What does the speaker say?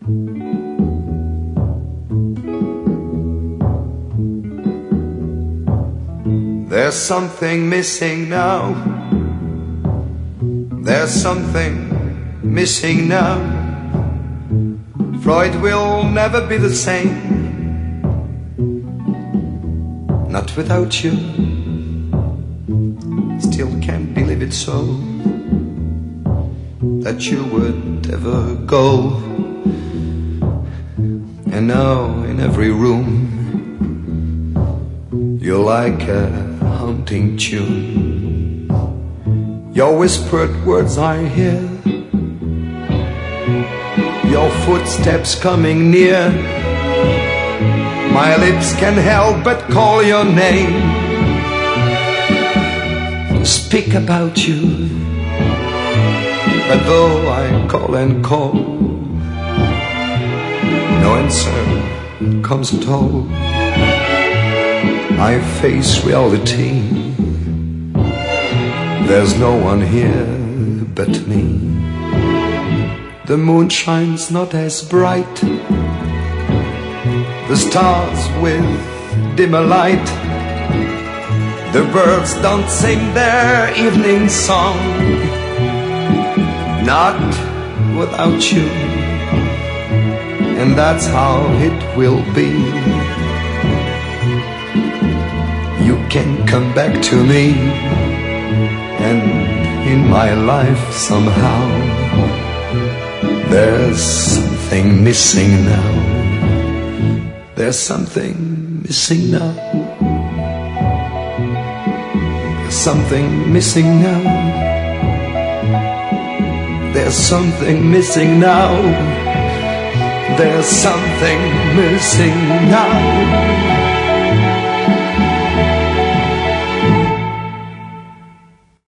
There's something missing now. There's something missing now. Freud will never be the same. Not without you. Still can't believe it so, that you would ever go. And now in every room you're like a haunting tune. Your whispered words I hear, your footsteps coming near. My lips can help but call your name, speak about you. But though I call and call, no answer comes at all. I face reality. There's no one here but me. The moon shines not as bright, the stars with dimmer light. The birds don't sing their evening song, not without you. And that's how it will be. You can come back to me, and in my life somehow there's something missing now. There's something missing now. There's something missing now. There's something missing now. There's something missing now.